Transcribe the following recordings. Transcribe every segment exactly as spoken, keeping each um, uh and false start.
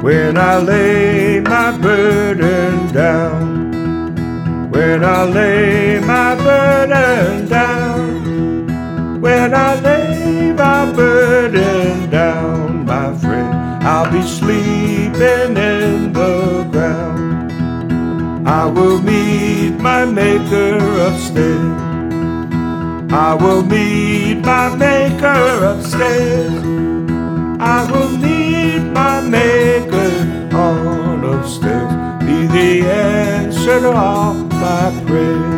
when I lay my burden down, when I lay my burden down, when I lay my burden down, my friend, I'll be sleeping in the ground. I will meet my Maker upstairs. I will meet my Maker upstairs. I will meet my Maker on upstairs. Be the answer to all my prayers.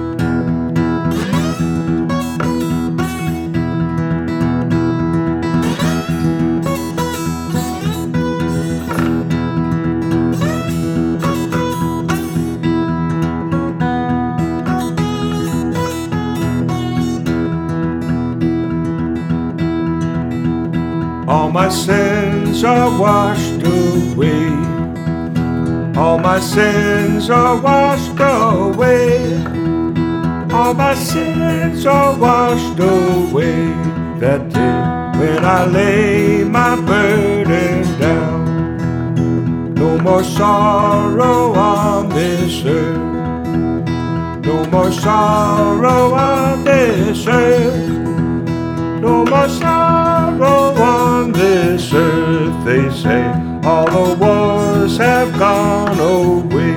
All my sins are washed away. All my sins are washed away. All my sins are washed away. That day when I lay my burden down. No more sorrow on this earth. No more sorrow on this earth. No more sorrow on this earth, they say. All the wars have gone away.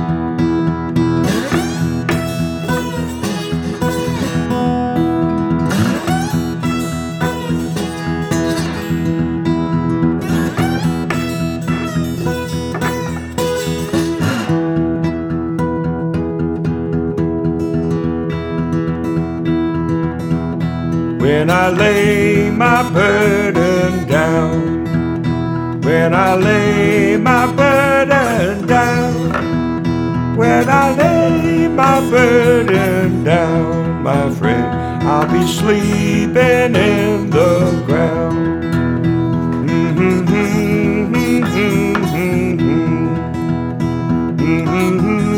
When I lay my burden down, when I lay my burden down, when I lay my burden down, my friend, I'll be sleeping in the ground. Mm-hmm, mm-hmm, mm-hmm, mm-hmm, mm-hmm.